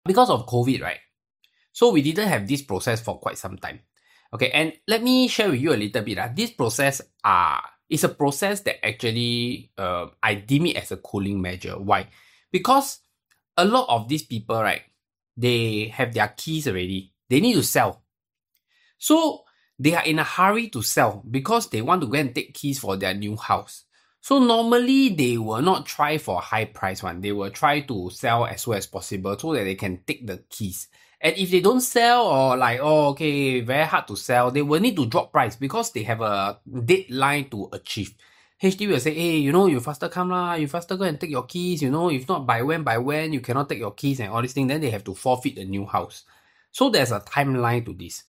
Because of COVID, right? So we didn't have this process for quite some time. Okay, and let me share with you a little bit. This process is a process that actually I deem it as a cooling measure. Why? Because a lot of these people, right, they have their keys already. They need to sell. So they are in a hurry to sell because they want to go and take keys for their new house. So normally they will not try for a high price one. They will try to sell as well as possible so that they can take the keys. And if they don't sell or like, oh, okay, very hard to sell, they will need to drop price because they have a deadline to achieve. HDB will say, hey, you faster come lah, you faster go and take your keys, if not by when, you cannot take your keys and all these things, then they have to forfeit the new house. So there's a timeline to this.